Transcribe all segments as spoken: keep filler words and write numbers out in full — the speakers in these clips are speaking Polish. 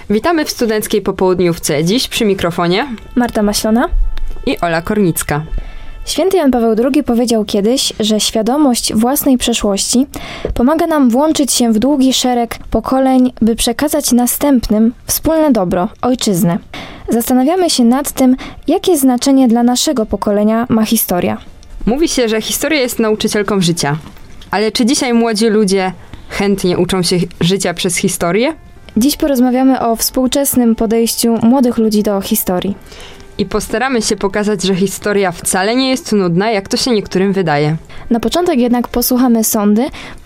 Witamy w studenckiej popołudniówce. Dziś przy mikrofonie Marta Maślona i Ola Kornicka. Święty Jan Paweł drugi powiedział kiedyś, że świadomość własnej przeszłości pomaga nam włączyć się w długi szereg pokoleń, by przekazać następnym wspólne dobro, ojczyznę. Zastanawiamy się nad tym, jakie znaczenie dla naszego pokolenia ma historia. Mówi się, że historia jest nauczycielką życia. Ale czy dzisiaj młodzi ludzie chętnie uczą się życia przez historię? Dziś porozmawiamy o współczesnym podejściu młodych ludzi do historii. I postaramy się pokazać, że historia wcale nie jest nudna, jak to się niektórym wydaje. Na początek jednak posłuchamy sondy,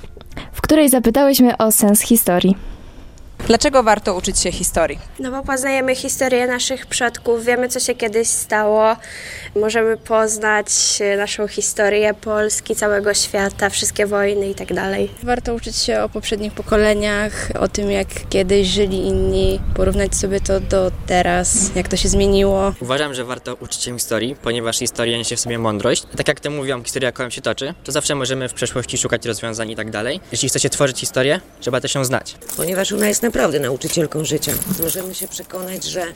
w której zapytałyśmy o sens historii. Dlaczego warto uczyć się historii? No bo poznajemy historię naszych przodków, wiemy, co się kiedyś stało. Możemy poznać naszą historię Polski, całego świata, wszystkie wojny i tak dalej. Warto uczyć się o poprzednich pokoleniach, o tym, jak kiedyś żyli inni, porównać sobie to do teraz, jak to się zmieniło. Uważam, że warto uczyć się historii, ponieważ historia niesie w sobie mądrość. Tak jak to mówią, historia kołem się toczy, to zawsze możemy w przeszłości szukać rozwiązań i tak dalej. Jeśli chcecie tworzyć historię, trzeba też ją znać. Ponieważ ona jest naprawdę nauczycielką życia. Możemy się przekonać, że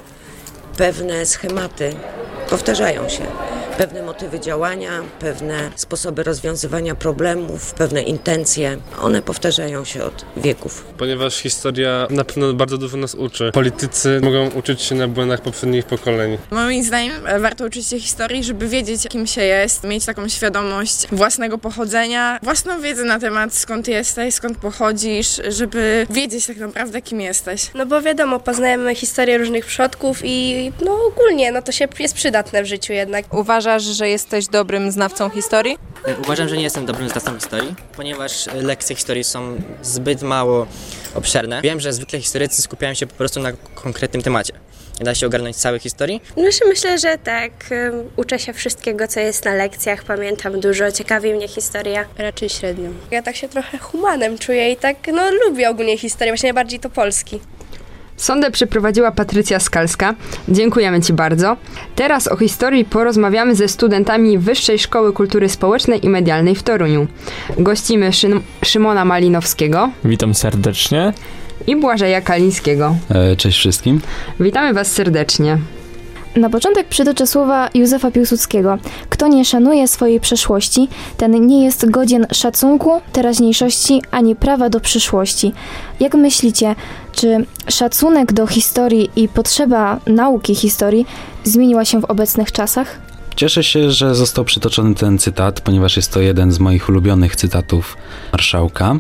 pewne schematy powtarzają się. Pewne motywy działania, pewne sposoby rozwiązywania problemów, pewne intencje, one powtarzają się od wieków. Ponieważ historia na pewno bardzo dużo nas uczy. Politycy mogą uczyć się na błędach poprzednich pokoleń. Moim zdaniem warto uczyć się historii, żeby wiedzieć, kim się jest, mieć taką świadomość własnego pochodzenia, własną wiedzę na temat, skąd jesteś, skąd pochodzisz, żeby wiedzieć tak naprawdę, kim jesteś. No bo wiadomo, poznajemy historię różnych przodków i no ogólnie no to się jest przydatne w życiu jednak. Uważasz, że jesteś dobrym znawcą historii? Uważam, że nie jestem dobrym znawcą historii, ponieważ lekcje historii są zbyt mało obszerne. Wiem, że zwykle historycy skupiają się po prostu na konkretnym temacie. Nie da się ogarnąć całej historii? No myślę, że tak. Uczę się wszystkiego, co jest na lekcjach. Pamiętam dużo. Ciekawi mnie historia. Raczej średnio. Ja tak się trochę humanem czuję i tak no lubię ogólnie historię. Właśnie najbardziej to Polski. Sondę przeprowadziła Patrycja Skalska. Dziękujemy Ci bardzo. Teraz o historii porozmawiamy ze studentami Wyższej Szkoły Kultury Społecznej i Medialnej w Toruniu. Gościmy Szym- Szymona Malinowskiego. Witam serdecznie. I Błażeja Kalińskiego. E, cześć wszystkim. Witamy Was serdecznie. Na początek przytoczę słowa Józefa Piłsudskiego. Kto nie szanuje swojej przeszłości, ten nie jest godzien szacunku, teraźniejszości, ani prawa do przyszłości. Jak myślicie, czy szacunek do historii i potrzeba nauki historii zmieniła się w obecnych czasach? Cieszę się, że został przytoczony ten cytat, ponieważ jest to jeden z moich ulubionych cytatów marszałka.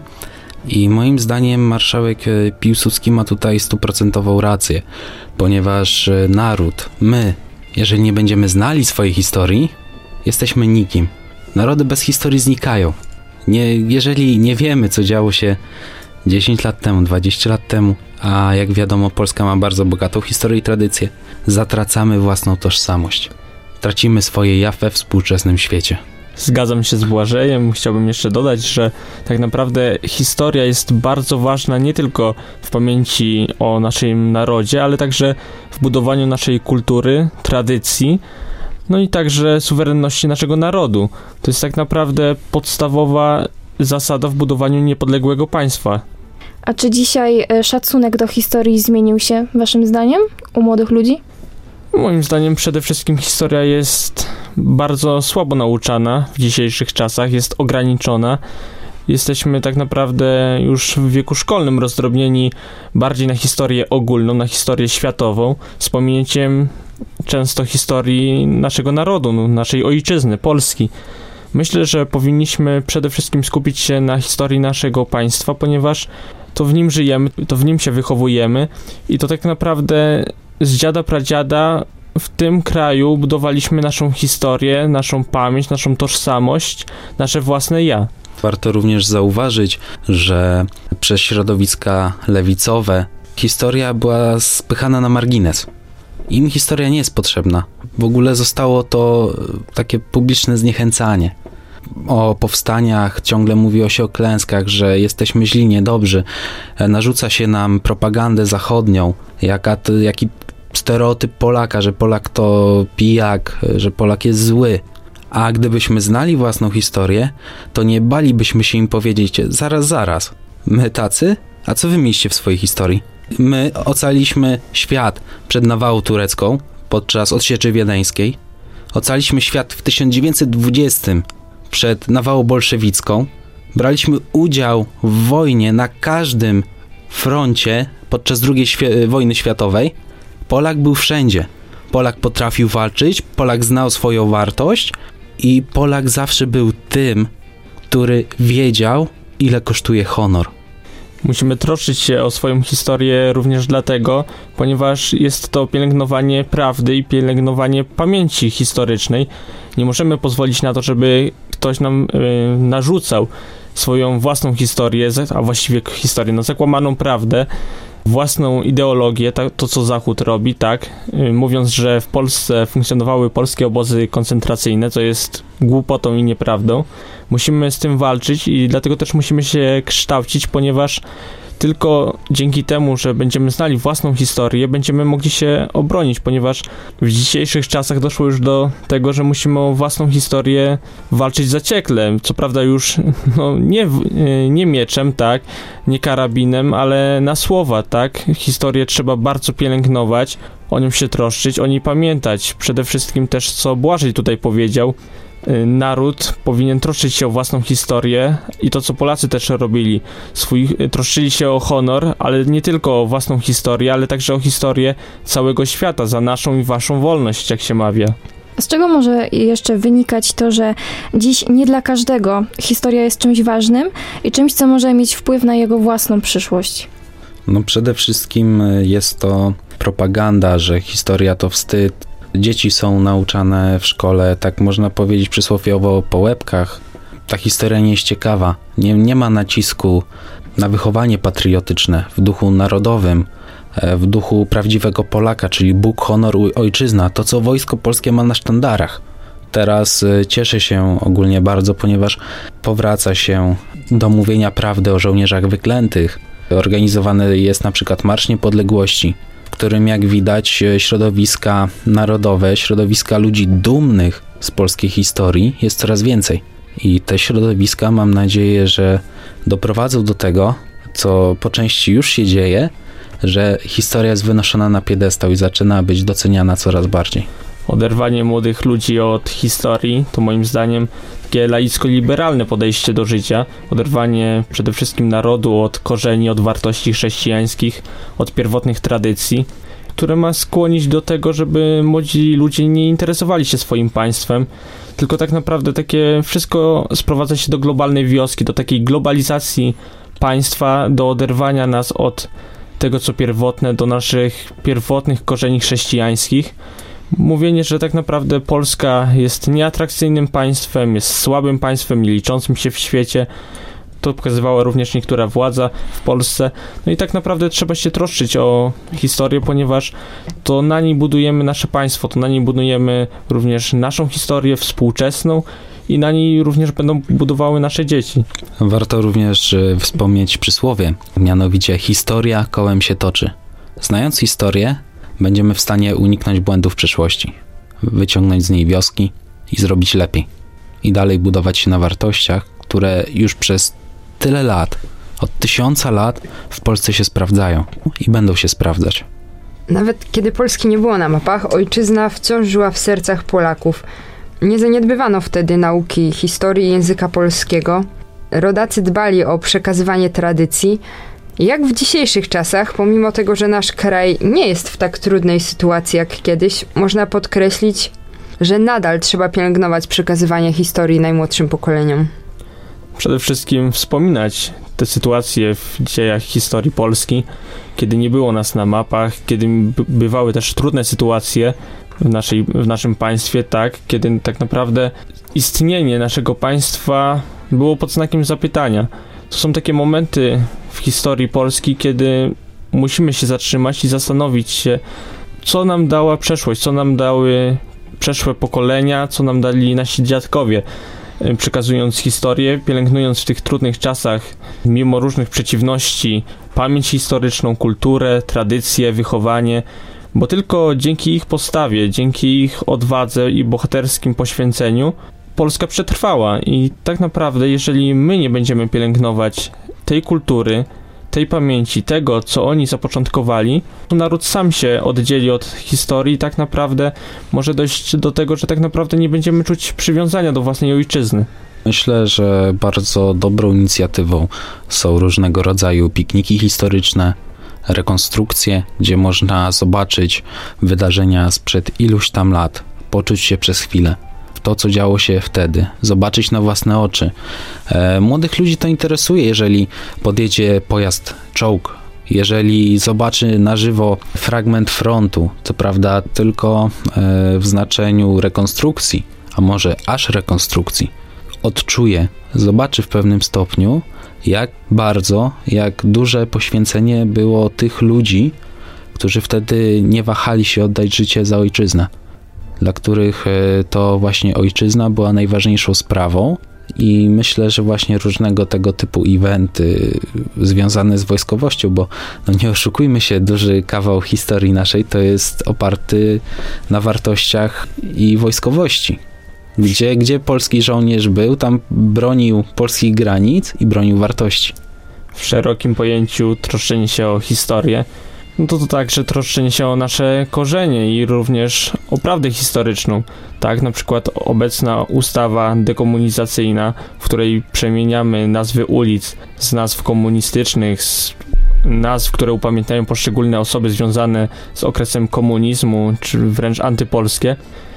I moim zdaniem marszałek Piłsudski ma tutaj stuprocentową rację, ponieważ naród, my, jeżeli nie będziemy znali swojej historii, jesteśmy nikim. Narody bez historii znikają. Nie, jeżeli nie wiemy, co działo się dziesięć lat temu, dwadzieścia lat temu, a jak wiadomo, Polska ma bardzo bogatą historię i tradycję, zatracamy własną tożsamość. Tracimy swoje ja we współczesnym świecie. Zgadzam się z Błażejem. Chciałbym jeszcze dodać, że tak naprawdę historia jest bardzo ważna nie tylko w pamięci o naszym narodzie, ale także w budowaniu naszej kultury, tradycji, no i także suwerenności naszego narodu. To jest tak naprawdę podstawowa zasada w budowaniu niepodległego państwa. A czy dzisiaj szacunek do historii zmienił się, waszym zdaniem, u młodych ludzi? Moim zdaniem przede wszystkim historia jest bardzo słabo nauczana w dzisiejszych czasach, jest ograniczona. Jesteśmy tak naprawdę już w wieku szkolnym rozdrobnieni bardziej na historię ogólną, na historię światową, z pominięciem często historii naszego narodu, naszej ojczyzny, Polski. Myślę, że powinniśmy przede wszystkim skupić się na historii naszego państwa, ponieważ to w nim żyjemy, to w nim się wychowujemy i to tak naprawdę z dziada pradziada w tym kraju budowaliśmy naszą historię, naszą pamięć, naszą tożsamość, nasze własne ja. Warto również zauważyć, że przez środowiska lewicowe historia była spychana na margines. Im historia nie jest potrzebna. W ogóle zostało to takie publiczne zniechęcanie. O powstaniach ciągle mówi się o klęskach, że jesteśmy źli, niedobrzy. Narzuca się nam propagandę zachodnią, jaka, jaki stereotyp Polaka, że Polak to pijak, że Polak jest zły. A gdybyśmy znali własną historię, to nie balibyśmy się im powiedzieć: zaraz, zaraz, my tacy? A co wy mieliście w swojej historii? My ocaliśmy świat przed nawałą turecką podczas odsieczy wiedeńskiej. Ocaliśmy świat w tysiąc dziewięćset dwudziestym przed nawałą bolszewicką. Braliśmy udział w wojnie na każdym froncie podczas drugiej świ- wojny światowej. Polak był wszędzie. Polak potrafił walczyć, Polak znał swoją wartość i Polak zawsze był tym, który wiedział, ile kosztuje honor. Musimy troszczyć się o swoją historię również dlatego, ponieważ jest to pielęgnowanie prawdy i pielęgnowanie pamięci historycznej. Nie możemy pozwolić na to, żeby ktoś nam y, narzucał swoją własną historię, a właściwie historię, no zakłamaną prawdę, własną ideologię, to, to co Zachód robi, tak, y, mówiąc, że w Polsce funkcjonowały polskie obozy koncentracyjne, co jest głupotą i nieprawdą. Musimy z tym walczyć i dlatego też musimy się kształcić, ponieważ tylko dzięki temu, że będziemy znali własną historię, będziemy mogli się obronić, ponieważ w dzisiejszych czasach doszło już do tego, że musimy o własną historię walczyć zaciekle. Co prawda już no, nie, nie mieczem, tak, nie karabinem, ale na słowa, tak. Historię trzeba bardzo pielęgnować, o nią się troszczyć, o niej pamiętać. Przede wszystkim też, co Błażej tutaj powiedział, naród powinien troszczyć się o własną historię i to, co Polacy też robili. Swój, troszczyli się o honor, ale nie tylko o własną historię, ale także o historię całego świata, za naszą i waszą wolność, jak się mawia. Z czego może jeszcze wynikać to, że dziś nie dla każdego historia jest czymś ważnym i czymś, co może mieć wpływ na jego własną przyszłość? No przede wszystkim jest to propaganda, że historia to wstyd. Dzieci są nauczane w szkole, tak można powiedzieć przysłowiowo, po łebkach. Ta historia nie jest ciekawa. Nie, nie ma nacisku na wychowanie patriotyczne w duchu narodowym, w duchu prawdziwego Polaka, czyli Bóg, honor, ojczyzna. To, co Wojsko Polskie ma na sztandarach. Teraz cieszę się ogólnie bardzo, ponieważ powraca się do mówienia prawdy o żołnierzach wyklętych. Organizowany jest na przykład Marsz Niepodległości, w którym, jak widać, środowiska narodowe, środowiska ludzi dumnych z polskiej historii jest coraz więcej. I te środowiska, mam nadzieję, że doprowadzą do tego, co po części już się dzieje, że historia jest wynoszona na piedestał i zaczyna być doceniana coraz bardziej. Oderwanie młodych ludzi od historii to moim zdaniem takie laicko-liberalne podejście do życia. Oderwanie przede wszystkim narodu od korzeni, od wartości chrześcijańskich, od pierwotnych tradycji, które ma skłonić do tego, żeby młodzi ludzie nie interesowali się swoim państwem, tylko tak naprawdę takie wszystko sprowadza się do globalnej wioski, do takiej globalizacji państwa, do oderwania nas od tego, co pierwotne, do naszych pierwotnych korzeni chrześcijańskich. Mówienie, że tak naprawdę Polska jest nieatrakcyjnym państwem, jest słabym państwem, nie liczącym się w świecie. To pokazywała również niektóra władza w Polsce. No i tak naprawdę trzeba się troszczyć o historię, ponieważ to na niej budujemy nasze państwo, to na niej budujemy również naszą historię współczesną i na niej również będą budowały nasze dzieci. Warto również wspomnieć przysłowie, mianowicie historia kołem się toczy. Znając historię, będziemy w stanie uniknąć błędów przyszłości, wyciągnąć z niej wnioski i zrobić lepiej. I dalej budować się na wartościach, które już przez tyle lat, od tysiąca lat w Polsce się sprawdzają i będą się sprawdzać. Nawet kiedy Polski nie było na mapach, ojczyzna wciąż żyła w sercach Polaków. Nie zaniedbywano wtedy nauki historii i języka polskiego. Rodacy dbali o przekazywanie tradycji. Jak w dzisiejszych czasach, pomimo tego, że nasz kraj nie jest w tak trudnej sytuacji jak kiedyś, można podkreślić, że nadal trzeba pielęgnować przekazywanie historii najmłodszym pokoleniom. Przede wszystkim wspominać te sytuacje w dziejach historii Polski, kiedy nie było nas na mapach, kiedy bywały też trudne sytuacje w, naszej, w naszym państwie, tak, kiedy tak naprawdę istnienie naszego państwa było pod znakiem zapytania. To są takie momenty w historii Polski, kiedy musimy się zatrzymać i zastanowić się, co nam dała przeszłość, co nam dały przeszłe pokolenia, co nam dali nasi dziadkowie, przekazując historię, pielęgnując w tych trudnych czasach, mimo różnych przeciwności, pamięć historyczną, kulturę, tradycje, wychowanie, bo tylko dzięki ich postawie, dzięki ich odwadze i bohaterskim poświęceniu Polska przetrwała i tak naprawdę, jeżeli my nie będziemy pielęgnować tej kultury, tej pamięci, tego, co oni zapoczątkowali, to naród sam się oddzieli od historii i tak naprawdę może dojść do tego, że tak naprawdę nie będziemy czuć przywiązania do własnej ojczyzny. Myślę, że bardzo dobrą inicjatywą są różnego rodzaju pikniki historyczne, rekonstrukcje, gdzie można zobaczyć wydarzenia sprzed iluś tam lat, poczuć się przez chwilę w to, co działo się wtedy, zobaczyć na własne oczy. E, młodych ludzi to interesuje, jeżeli podjedzie pojazd czołg, jeżeli zobaczy na żywo fragment frontu, co prawda tylko e, w znaczeniu rekonstrukcji, a może aż rekonstrukcji, odczuje, zobaczy w pewnym stopniu, jak bardzo, jak duże poświęcenie było tych ludzi, którzy wtedy nie wahali się oddać życie za ojczyznę, dla których to właśnie ojczyzna była najważniejszą sprawą. I myślę, że właśnie różnego tego typu eventy związane z wojskowością, bo no nie oszukujmy się, duży kawał historii naszej to jest oparty na wartościach i wojskowości. Gdzie, gdzie polski żołnierz był, tam bronił polskich granic i bronił wartości. W szerokim pojęciu troszczenie się o historię, no to to także troszczenie się o nasze korzenie i również o prawdę historyczną. Tak, na przykład obecna ustawa dekomunizacyjna, w której przemieniamy nazwy ulic z nazw komunistycznych, z nazw, które upamiętniają poszczególne osoby związane z okresem komunizmu, czy wręcz antypolskie,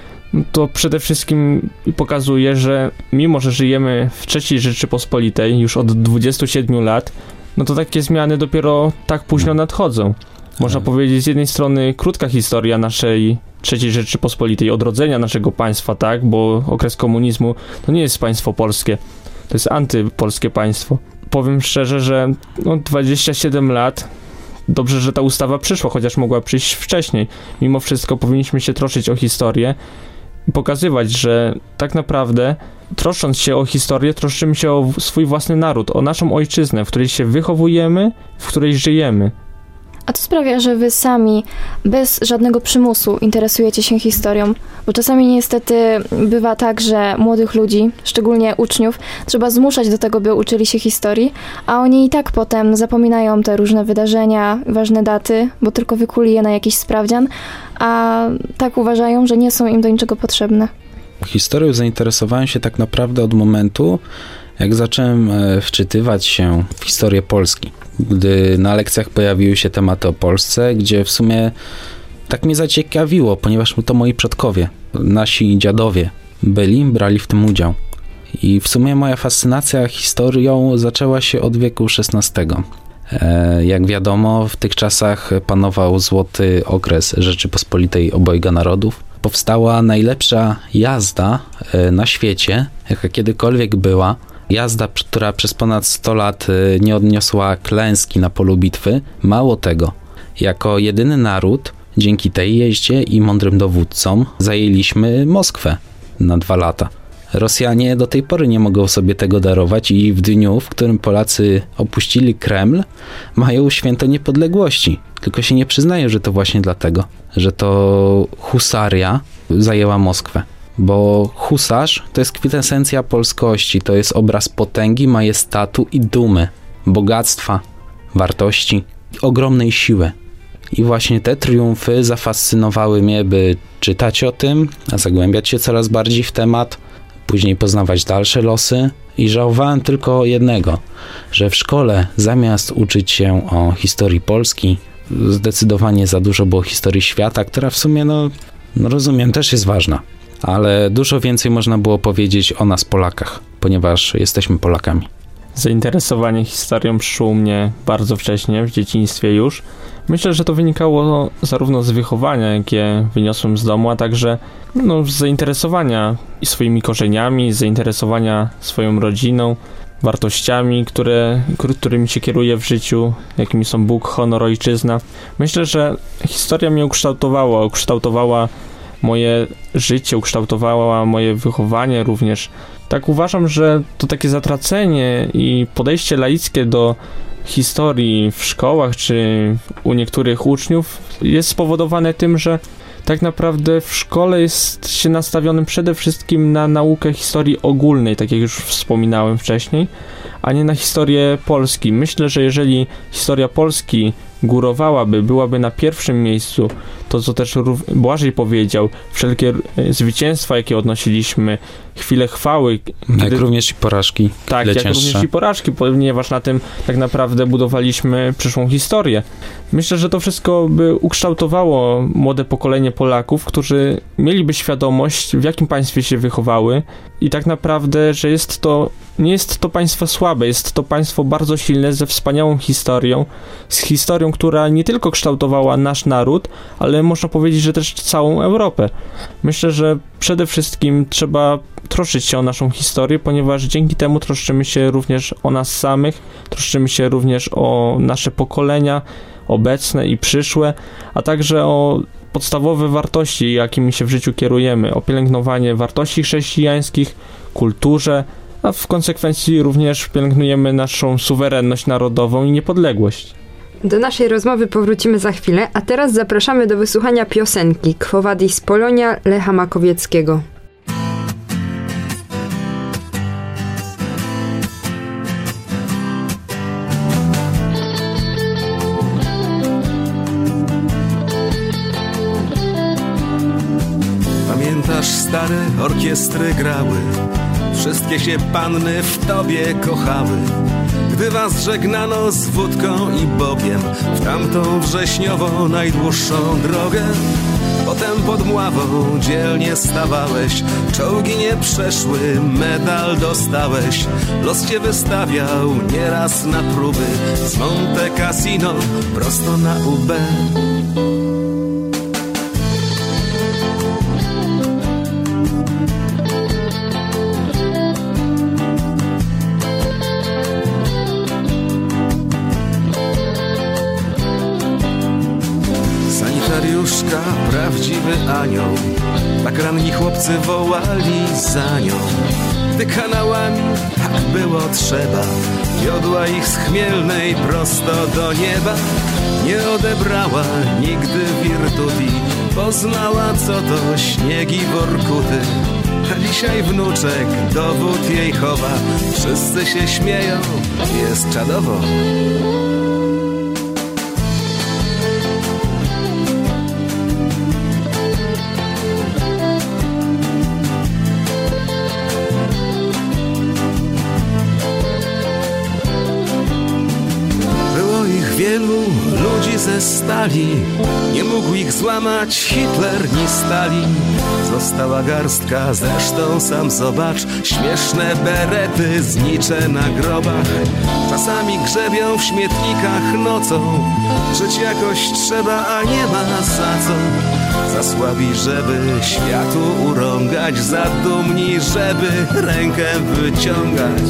to przede wszystkim pokazuje, że mimo, że żyjemy w trzeciej Rzeczypospolitej już od dwudziestu siedmiu lat, no to takie zmiany dopiero tak późno nadchodzą. Można powiedzieć z jednej strony krótka historia naszej trzeciej Rzeczypospolitej, odrodzenia naszego państwa, tak, bo okres komunizmu to nie jest państwo polskie, to jest antypolskie państwo. Powiem szczerze, że no, dwadzieścia siedem lat, dobrze, że ta ustawa przyszła, chociaż mogła przyjść wcześniej. Mimo wszystko powinniśmy się troszczyć o historię i pokazywać, że tak naprawdę troszcząc się o historię, troszczymy się o swój własny naród, o naszą ojczyznę, w której się wychowujemy, w której żyjemy. A to sprawia, że wy sami, bez żadnego przymusu, interesujecie się historią, bo czasami niestety bywa tak, że młodych ludzi, szczególnie uczniów, trzeba zmuszać do tego, by uczyli się historii, a oni i tak potem zapominają te różne wydarzenia, ważne daty, bo tylko wykuli je na jakiś sprawdzian, a tak uważają, że nie są im do niczego potrzebne. Historią zainteresowałem się tak naprawdę od momentu, jak zacząłem wczytywać się w historię Polski. Gdy na lekcjach pojawiły się tematy o Polsce, gdzie w sumie tak mnie zaciekawiło, ponieważ to moi przodkowie, nasi dziadowie byli, brali w tym udział. I w sumie moja fascynacja historią zaczęła się od wieku szesnastego. Jak wiadomo, w tych czasach panował złoty okres Rzeczypospolitej obojga narodów. Powstała najlepsza jazda na świecie, jaka kiedykolwiek była. Jazda, która przez ponad sto lat nie odniosła klęski na polu bitwy. Mało tego, jako jedyny naród, dzięki tej jeździe i mądrym dowódcom zajęliśmy Moskwę na dwa lata. Rosjanie do tej pory nie mogą sobie tego darować i w dniu, w którym Polacy opuścili Kreml, mają święto niepodległości. Tylko się nie przyznają, że to właśnie dlatego, że to husaria zajęła Moskwę. Bo husarz to jest kwintesencja polskości, to jest obraz potęgi, majestatu i dumy, bogactwa, wartości, ogromnej siły. I właśnie te triumfy zafascynowały mnie, by czytać o tym, a zagłębiać się coraz bardziej w temat, później poznawać dalsze losy i żałowałem tylko jednego, że w szkole zamiast uczyć się o historii Polski, zdecydowanie za dużo było historii świata, która w sumie, no, no rozumiem, też jest ważna. Ale dużo więcej można było powiedzieć o nas Polakach, ponieważ jesteśmy Polakami. Zainteresowanie historią przyszło u mnie bardzo wcześnie, w dzieciństwie już. Myślę, że to wynikało zarówno z wychowania, jakie wyniosłem z domu, a także no, z zainteresowania swoimi korzeniami, z zainteresowania swoją rodziną, wartościami, które, którymi się kieruję w życiu, jakimi są Bóg, honor, ojczyzna. Myślę, że historia mnie ukształtowała, ukształtowała moje życie, ukształtowała moje wychowanie również. Tak uważam, że to takie zatracenie i podejście laickie do historii w szkołach czy u niektórych uczniów jest spowodowane tym, że tak tak naprawdę w szkole jest się nastawionym przede wszystkim na naukę historii ogólnej, tak jak już wspominałem wcześniej, a nie na historię Polski. Myślę, że jeżeli historia Polski górowałaby, byłaby na pierwszym miejscu, to co też Błażej powiedział, wszelkie zwycięstwa, jakie odnosiliśmy, chwile chwały. Jak kiedy... również i porażki. Tak, jak cięższe. również i porażki, ponieważ na tym tak naprawdę budowaliśmy przyszłą historię. Myślę, że to wszystko by ukształtowało młode pokolenie Polaków, którzy mieliby świadomość, w jakim państwie się wychowały i tak naprawdę, że jest to, nie jest to państwo słabe, jest to państwo bardzo silne, ze wspaniałą historią, z historią, która nie tylko kształtowała nasz naród, ale można powiedzieć, że też całą Europę. Myślę, że przede wszystkim trzeba troszczyć się o naszą historię, ponieważ dzięki temu troszczymy się również o nas samych, troszczymy się również o nasze pokolenia obecne i przyszłe, a także o podstawowe wartości, jakimi się w życiu kierujemy, o pielęgnowanie wartości chrześcijańskich, kulturze, a w konsekwencji również pielęgnujemy naszą suwerenność narodową i niepodległość. Do naszej rozmowy powrócimy za chwilę, a teraz zapraszamy do wysłuchania piosenki Quo Vadis Polonia Lecha Makowieckiego. Pamiętasz, stare orkiestry grały, wszystkie się panny w tobie kochały. Gdy was żegnano z wódką i bokiem w tamtą wrześniową najdłuższą drogę, potem pod Mławą dzielnie stawałeś, czołgi nie przeszły, medal dostałeś. Los cię wystawiał nieraz na próby, z Monte Cassino prosto na U B. Prawdziwy anioł, tak ranni chłopcy wołali za nią. Gdy kanałami tak było trzeba, wiodła ich z Chmielnej prosto do nieba. Nie odebrała nigdy wirtuti, poznała co to śniegi Workuty. A dzisiaj wnuczek dowód jej chowa, wszyscy się śmieją, jest czadowo. Wielu ludzi ze stali, nie mógł ich złamać Hitler ni Stalin. Została garstka, zresztą sam zobacz, śmieszne berety znicze na grobach. Czasami grzebią w śmietnikach nocą, żyć jakoś trzeba, a nie ma za co. Za słabi, żeby światu urągać, za dumni, żeby rękę wyciągać.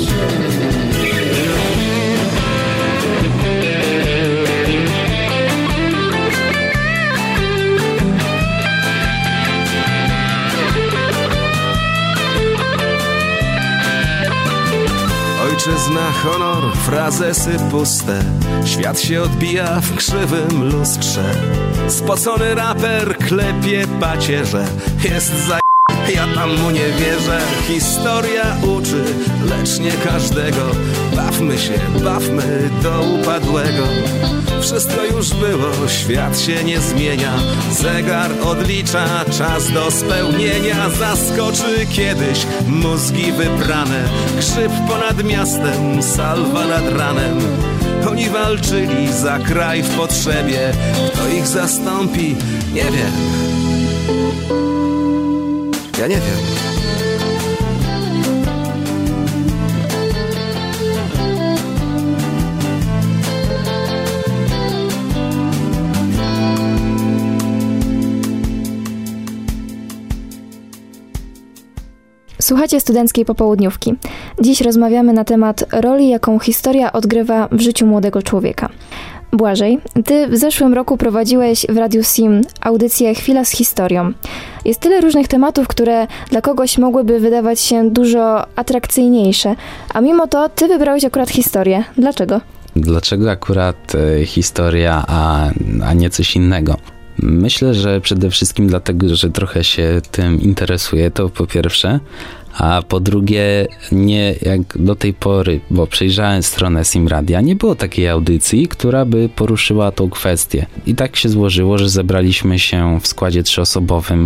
Ojczyzna, honor, frazesy puste, świat się odbija w krzywym lustrze. Spocony raper klepie pacierze, jest za... ja tam mu nie wierzę. Historia uczy, lecz nie każdego. Bawmy się, bawmy do upadłego. Wszystko już było, świat się nie zmienia. Zegar odlicza czas do spełnienia. Zaskoczy kiedyś mózgi wyprane, krzyp ponad miastem, salwa nad ranem. Oni walczyli za kraj w potrzebie. Kto ich zastąpi? Nie wiem. Ja nie wiem. Słuchacie Studenckiej Popołudniówki. Dziś rozmawiamy na temat roli, jaką historia odgrywa w życiu młodego człowieka. Błażej, ty w zeszłym roku prowadziłeś w Radiu S I M audycję Chwila z historią. Jest tyle różnych tematów, które dla kogoś mogłyby wydawać się dużo atrakcyjniejsze, a mimo to ty wybrałeś akurat historię. Dlaczego? Dlaczego akurat e, historia, a, a nie coś innego? Myślę, że przede wszystkim dlatego, że trochę się tym interesuję, to po pierwsze, a po drugie nie jak do tej pory, bo przejrzałem stronę Simradia, nie było takiej audycji, która by poruszyła tą kwestię. I tak się złożyło, że zebraliśmy się w składzie trzyosobowym,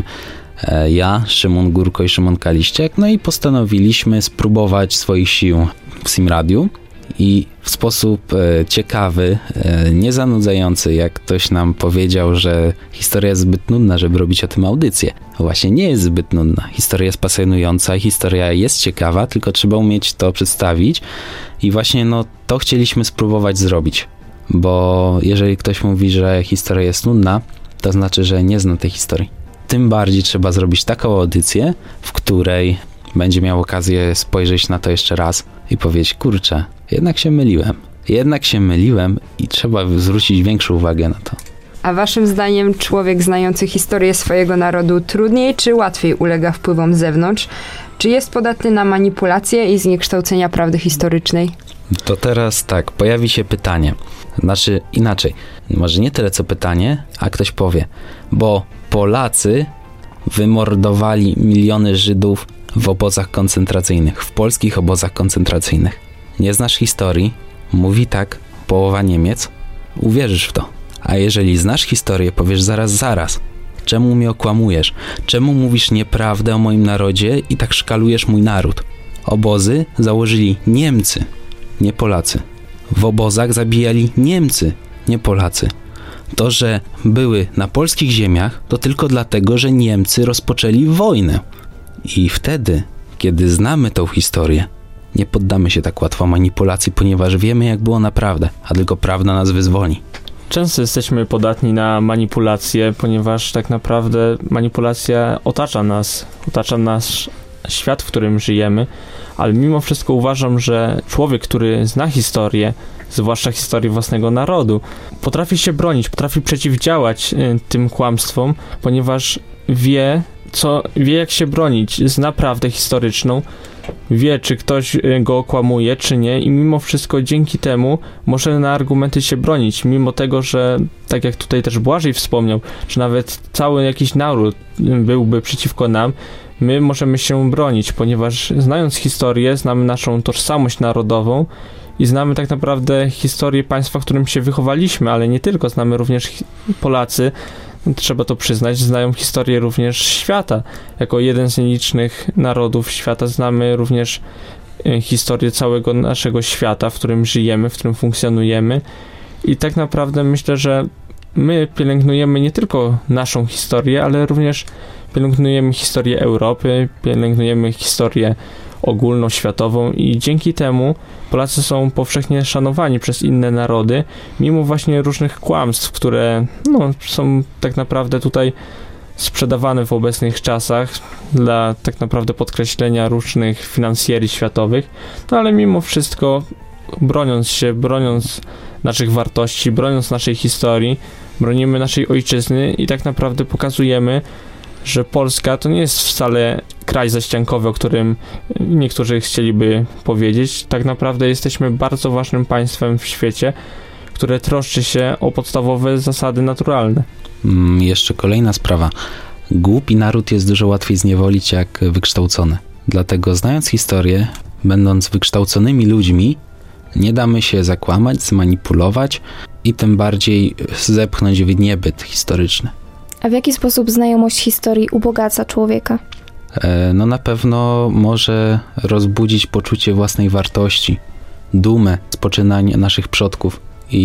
ja, Szymon Górko i Szymon Kaliściak, no i postanowiliśmy spróbować swoich sił w Simradiu. I w sposób e, ciekawy, e, niezanudzający, jak ktoś nam powiedział, że historia jest zbyt nudna, żeby robić o tym audycję. Właśnie nie jest zbyt nudna. Historia jest pasjonująca, historia jest ciekawa, tylko trzeba umieć to przedstawić i właśnie no to chcieliśmy spróbować zrobić. Bo jeżeli ktoś mówi, że historia jest nudna, to znaczy, że nie zna tej historii. Tym bardziej trzeba zrobić taką audycję, w której będzie miał okazję spojrzeć na to jeszcze raz i powiedzieć, kurczę, jednak się myliłem. Jednak się myliłem i trzeba zwrócić większą uwagę na to. A waszym zdaniem człowiek znający historię swojego narodu trudniej czy łatwiej ulega wpływom z zewnątrz? Czy jest podatny na manipulacje i zniekształcenia prawdy historycznej? To teraz tak, pojawi się pytanie. Znaczy inaczej, może nie tyle co pytanie, a ktoś powie, bo Polacy wymordowali miliony Żydów w obozach koncentracyjnych, w polskich obozach koncentracyjnych. Nie znasz historii, mówi tak połowa Niemiec, uwierzysz w to. A jeżeli znasz historię, powiesz zaraz, zaraz, czemu mnie okłamujesz? Czemu mówisz nieprawdę o moim narodzie i tak szkalujesz mój naród? Obozy założyli Niemcy, nie Polacy. W obozach zabijali Niemcy, nie Polacy. To, że były na polskich ziemiach, to tylko dlatego, że Niemcy rozpoczęli wojnę. I wtedy, kiedy znamy tą historię, nie poddamy się tak łatwo manipulacji, ponieważ wiemy, jak było naprawdę, a tylko prawda nas wyzwoli. Często jesteśmy podatni na manipulacje, ponieważ tak naprawdę manipulacja otacza nas, otacza nasz świat, w którym żyjemy, ale mimo wszystko uważam, że człowiek, który zna historię, zwłaszcza historię własnego narodu, potrafi się bronić, potrafi przeciwdziałać y, tym kłamstwom, ponieważ wie, co, wie jak się bronić, zna prawdę historyczną, wie, czy ktoś go okłamuje, czy nie i mimo wszystko dzięki temu może na argumenty się bronić, mimo tego, że tak jak tutaj też Błażej wspomniał, że nawet cały jakiś naród byłby przeciwko nam, my możemy się bronić, ponieważ znając historię, znamy naszą tożsamość narodową i znamy tak naprawdę historię państwa, w którym się wychowaliśmy, ale nie tylko, znamy również Polacy, trzeba to przyznać, znają historię również świata. Jako jeden z nielicznych narodów świata znamy również historię całego naszego świata, w którym żyjemy, w którym funkcjonujemy i tak naprawdę myślę, że my pielęgnujemy nie tylko naszą historię, ale również pielęgnujemy historię Europy, pielęgnujemy historię ogólnoświatową i dzięki temu Polacy są powszechnie szanowani przez inne narody, mimo właśnie różnych kłamstw, które no, są tak naprawdę tutaj sprzedawane w obecnych czasach dla tak naprawdę podkreślenia różnych finansjerii światowych, no ale mimo wszystko broniąc się, broniąc naszych wartości, broniąc naszej historii, bronimy naszej ojczyzny i tak naprawdę pokazujemy, że Polska to nie jest wcale kraj zaściankowy, o którym niektórzy chcieliby powiedzieć. Tak naprawdę jesteśmy bardzo ważnym państwem w świecie, które troszczy się o podstawowe zasady naturalne. Mm, jeszcze kolejna sprawa. Głupi naród jest dużo łatwiej zniewolić jak wykształcony. Dlatego znając historię, będąc wykształconymi ludźmi, nie damy się zakłamać, zmanipulować i tym bardziej zepchnąć w niebyt historyczny. A w jaki sposób znajomość historii ubogaca człowieka? No na pewno może rozbudzić poczucie własnej wartości, dumę z poczynania naszych przodków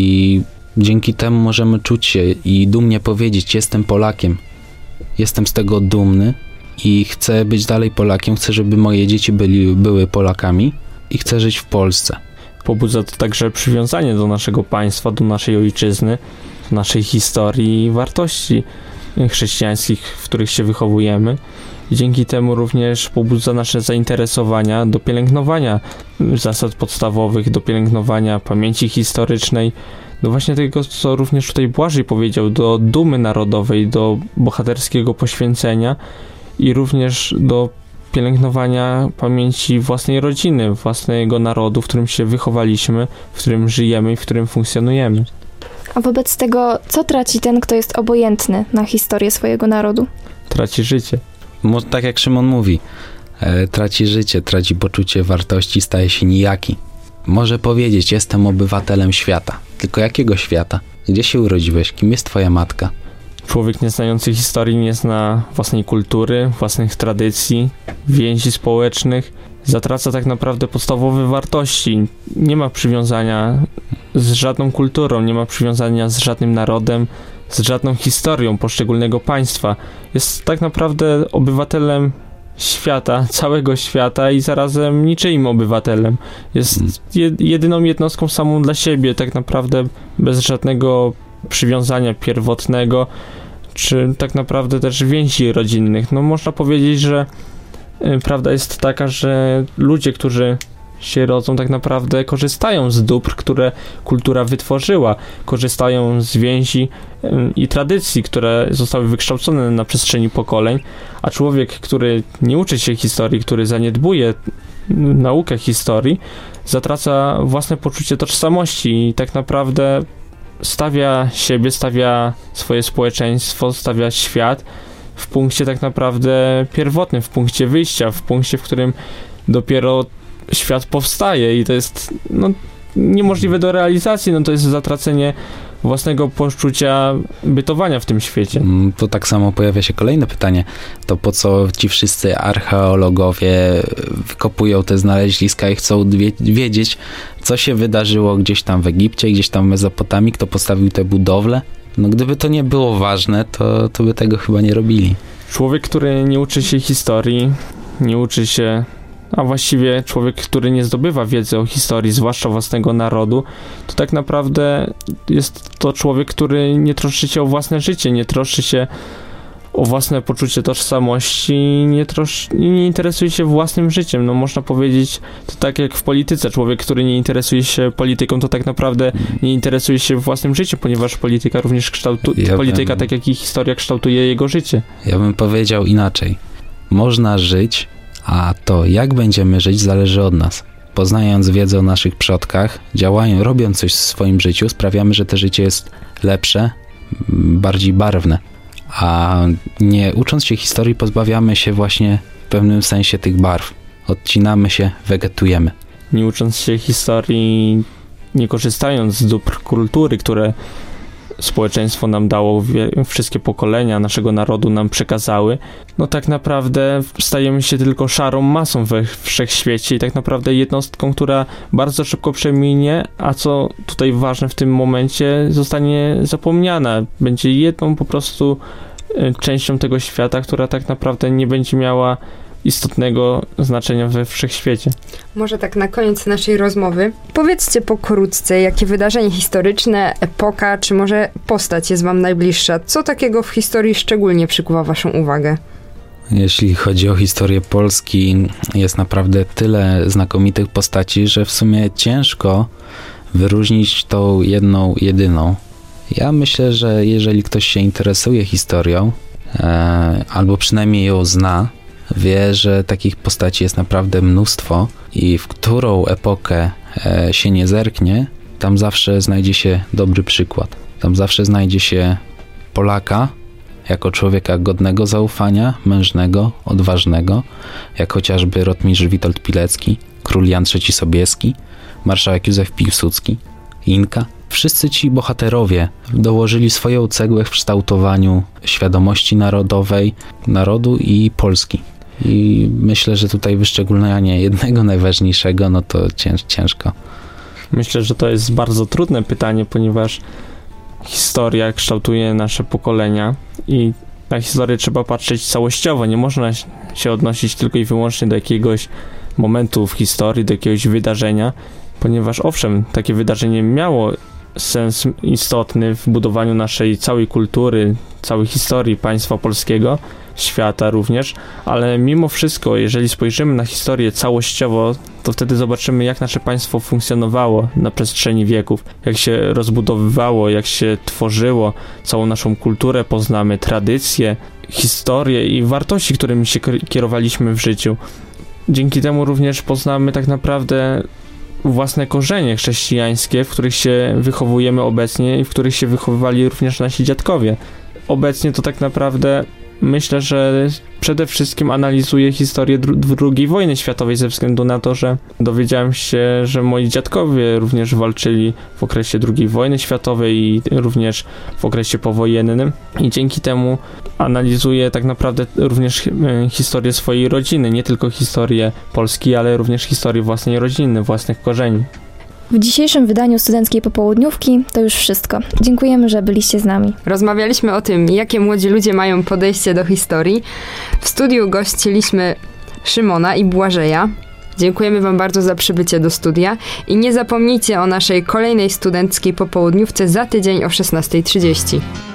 i dzięki temu możemy czuć się i dumnie powiedzieć, jestem Polakiem, jestem z tego dumny i chcę być dalej Polakiem, chcę, żeby moje dzieci byli, były Polakami i chcę żyć w Polsce. Pobudza to także przywiązanie do naszego państwa, do naszej ojczyzny, do naszej historii i wartości chrześcijańskich, w których się wychowujemy. I dzięki temu również pobudza nasze zainteresowania do pielęgnowania zasad podstawowych, do pielęgnowania pamięci historycznej, do właśnie tego, co również tutaj Błażej powiedział, do dumy narodowej, do bohaterskiego poświęcenia i również do pielęgnowania pamięci własnej rodziny, własnego narodu, w którym się wychowaliśmy, w którym żyjemy i w którym funkcjonujemy. A wobec tego, co traci ten, kto jest obojętny na historię swojego narodu? Traci życie. Mo- tak jak Szymon mówi, e, traci życie, traci poczucie wartości, staje się nijaki. Może powiedzieć, jestem obywatelem świata. Tylko jakiego świata? Gdzie się urodziłeś? Kim jest twoja matka? Człowiek nieznający historii nie zna własnej kultury, własnych tradycji, więzi społecznych. Zatraca tak naprawdę podstawowe wartości. Nie ma przywiązania z żadną kulturą, nie ma przywiązania z żadnym narodem, z żadną historią poszczególnego państwa. Jest tak naprawdę obywatelem świata, całego świata i zarazem niczyim obywatelem. Jest jedyną jednostką samą dla siebie, tak naprawdę bez żadnego przywiązania pierwotnego, czy tak naprawdę też więzi rodzinnych. No można powiedzieć, że y, prawda jest taka, że ludzie, którzy się rodzą, tak naprawdę korzystają z dóbr, które kultura wytworzyła, korzystają z więzi y, i tradycji, które zostały wykształcone na przestrzeni pokoleń, a człowiek, który nie uczy się historii, który zaniedbuje naukę historii, zatraca własne poczucie tożsamości i tak naprawdę stawia siebie, stawia swoje społeczeństwo, stawia świat w punkcie tak naprawdę pierwotnym, w punkcie wyjścia, w punkcie, w którym dopiero świat powstaje i to jest no, niemożliwe do realizacji, no to jest zatracenie własnego poczucia bytowania w tym świecie. To tak samo pojawia się kolejne pytanie. To po co ci wszyscy archeologowie wykopują te znaleziska i chcą wiedzieć, co się wydarzyło gdzieś tam w Egipcie, gdzieś tam w Mezopotamii, kto postawił te budowle? No gdyby to nie było ważne, to, to by tego chyba nie robili. Człowiek, który nie uczy się historii, nie uczy się a właściwie człowiek, który nie zdobywa wiedzy o historii, zwłaszcza własnego narodu, to tak naprawdę jest to człowiek, który nie troszczy się o własne życie, nie troszczy się o własne poczucie tożsamości, nie, trosz, nie interesuje się własnym życiem. No można powiedzieć, to tak jak w polityce, człowiek, który nie interesuje się polityką, to tak naprawdę nie interesuje się własnym życiem, ponieważ polityka również kształtuje, ja polityka, bym, tak jak i historia, kształtuje jego życie. Ja bym powiedział inaczej. Można żyć, a to, jak będziemy żyć, zależy od nas. Poznając wiedzę o naszych przodkach, działając, robiąc coś w swoim życiu, sprawiamy, że to życie jest lepsze, bardziej barwne. A nie ucząc się historii, pozbawiamy się właśnie w pewnym sensie tych barw. Odcinamy się, wegetujemy. Nie ucząc się historii, nie korzystając z dóbr kultury, które społeczeństwo nam dało, wszystkie pokolenia naszego narodu nam przekazały, no tak naprawdę stajemy się tylko szarą masą we wszechświecie i tak naprawdę jednostką, która bardzo szybko przeminie, a co tutaj ważne w tym momencie, zostanie zapomniana. Będzie jedną po prostu częścią tego świata, która tak naprawdę nie będzie miała istotnego znaczenia we wszechświecie. Może tak na koniec naszej rozmowy powiedzcie pokrótce, jakie wydarzenie historyczne, epoka, czy może postać jest wam najbliższa? Co takiego w historii szczególnie przykuwa waszą uwagę? Jeśli chodzi o historię Polski, jest naprawdę tyle znakomitych postaci, że w sumie ciężko wyróżnić tą jedną, jedyną. Ja myślę, że jeżeli ktoś się interesuje historią, e, albo przynajmniej ją zna, wie, że takich postaci jest naprawdę mnóstwo i w którą epokę e, się nie zerknie, tam zawsze znajdzie się dobry przykład. Tam zawsze znajdzie się Polaka jako człowieka godnego zaufania, mężnego, odważnego, jak chociażby rotmistrz Witold Pilecki, król Jan trzeci Sobieski, marszałek Józef Piłsudski, Inka. Wszyscy ci bohaterowie dołożyli swoją cegłę w kształtowaniu świadomości narodowej, narodu i Polski. I myślę, że tutaj wyszczególnianie jednego najważniejszego, no to cięż, ciężko. Myślę, że to jest bardzo trudne pytanie, ponieważ historia kształtuje nasze pokolenia i na historię trzeba patrzeć całościowo. Nie można się odnosić tylko i wyłącznie do jakiegoś momentu w historii, do jakiegoś wydarzenia, ponieważ owszem, takie wydarzenie miało sens istotny w budowaniu naszej całej kultury, całej historii państwa polskiego, świata również, ale mimo wszystko, jeżeli spojrzymy na historię całościowo, to wtedy zobaczymy, jak nasze państwo funkcjonowało na przestrzeni wieków, jak się rozbudowywało, jak się tworzyło, całą naszą kulturę poznamy, tradycje, historię i wartości, którymi się kierowaliśmy w życiu. Dzięki temu również poznamy tak naprawdę własne korzenie chrześcijańskie, w których się wychowujemy obecnie i w których się wychowywali również nasi dziadkowie. Obecnie to tak naprawdę myślę, że przede wszystkim analizuję historię drugiej wojny światowej ze względu na to, że dowiedziałem się, że moi dziadkowie również walczyli w okresie drugiej wojny światowej i również w okresie powojennym i dzięki temu analizuję tak naprawdę również historię swojej rodziny, nie tylko historię Polski, ale również historię własnej rodziny, własnych korzeni. W dzisiejszym wydaniu Studenckiej Popołudniówki to już wszystko. Dziękujemy, że byliście z nami. Rozmawialiśmy o tym, jakie młodzi ludzie mają podejście do historii. W studiu gościliśmy Szymona i Błażeja. Dziękujemy wam bardzo za przybycie do studia i nie zapomnijcie o naszej kolejnej Studenckiej Popołudniówce za tydzień o szesnasta trzydzieści.